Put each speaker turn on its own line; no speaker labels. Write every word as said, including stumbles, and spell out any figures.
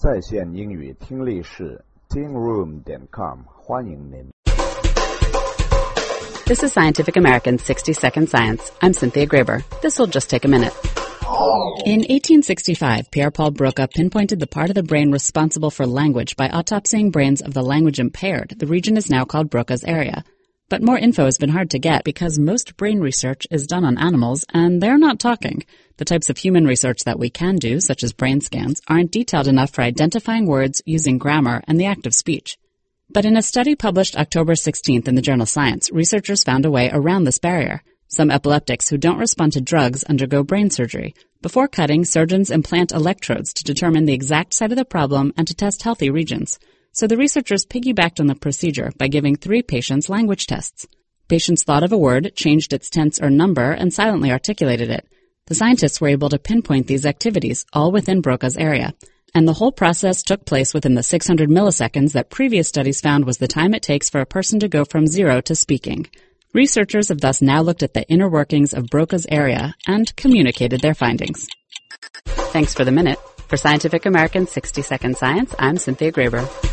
在线英语听力室 teen room dot com 欢迎您。
This is Scientific American's sixty second Science. I'm Cynthia Graber. This will just take a minute. In eighteen sixty-five, Pierre-Paul Broca pinpointed the part of the brain responsible for language by autopsying brains of the language impaired. The region is now called Broca's area. But more info has been hard to get because most brain research is done on animals, and they're not talking. The types of human research that we can do, such as brain scans, aren't detailed enough for identifying words, using grammar, and the act of speech. But in a study published October sixteenth in the journal Science, researchers found a way around this barrier. Some epileptics who don't respond to drugs undergo brain surgery. Before cutting, surgeons implant electrodes to determine the exact site of the problem and to test healthy regions. So the researchers piggybacked on the procedure by giving three patients language tests. Patients thought of a word, changed its tense or number, and silently articulated it. The scientists were able to pinpoint these activities, all within Broca's area. And the whole process took place within the six hundred milliseconds that previous studies found was the time it takes for a person to go from zero to speaking. Researchers have thus now looked at the inner workings of Broca's area and communicated their findings. Thanks for the minute. For Scientific American's sixty second Science, I'm Cynthia Graber.